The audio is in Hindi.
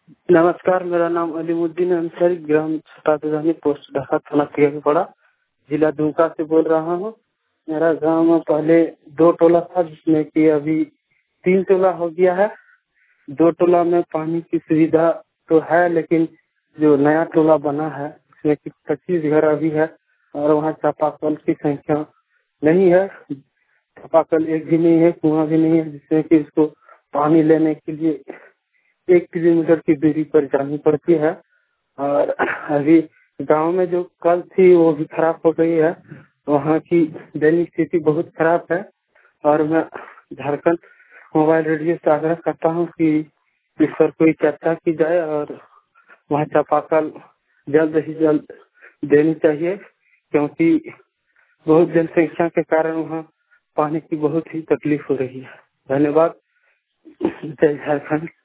नमस्कार, मेरा नाम अलीमुद्दीन अंसारी, ग्राम छठानी, पोस्ट ढाका, थाना पड़ा, जिला दुमका से बोल रहा हूँ। मेरा गांव में पहले 2 टोला था, जिसमें कि अभी 3 टोला हो गया है। 2 टोला में पानी की सुविधा तो है, लेकिन जो नया टोला बना है उसमें कि 25 घर अभी है और वहाँ चापाकल की संख्या नहीं है। चापाकल एक भी नहीं है, कुआं भी नहीं है, जिसमें कि इसको पानी लेने के लिए 1 किलोमीटर की दूरी पर जानी पड़ती है। और अभी गांव में जो कल थी वो भी खराब हो गई है। वहाँ की दैनिक स्थिति बहुत खराब है और मैं झारखंड मोबाइल रेडियो से आग्रह करता हूँ कि इस पर कोई चर्चा की जाए और वहाँ चापाकल जल्द ही जल्द देनी चाहिए, क्योंकि बहुत जनसंख्या के कारण वहाँ पानी की बहुत ही तकलीफ हो रही है। धन्यवाद। जय झारखंड।